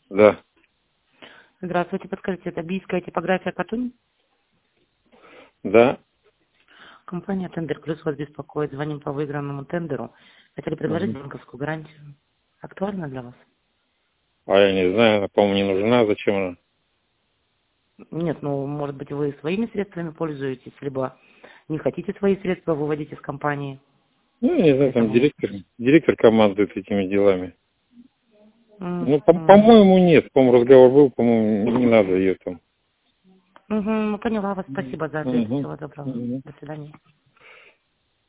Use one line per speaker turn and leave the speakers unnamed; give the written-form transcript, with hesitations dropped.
Да.
Здравствуйте, подскажите, это бийская типография Катунь?
Да.
Компания «Тендер Плюс» вас беспокоит. Звоним по выигранному тендеру. Хотели предложить
Мгм.
банковскую гарантию. Актуально для вас?
А я не знаю, она, по-моему, не нужна. Зачем она?
Нет, ну, может быть, вы своими средствами пользуетесь, либо не хотите свои средства выводить из компании.
Ну, я не знаю, там
Поэтому...
директор командует этими делами. Ну,
Мгм.
по-моему, нет. По-моему, разговор был, по-моему, не надо ее там.
Мгм, ну, поняла вас. Спасибо за ответ.
Мгм.
Всего доброго.
Мгм.
До свидания.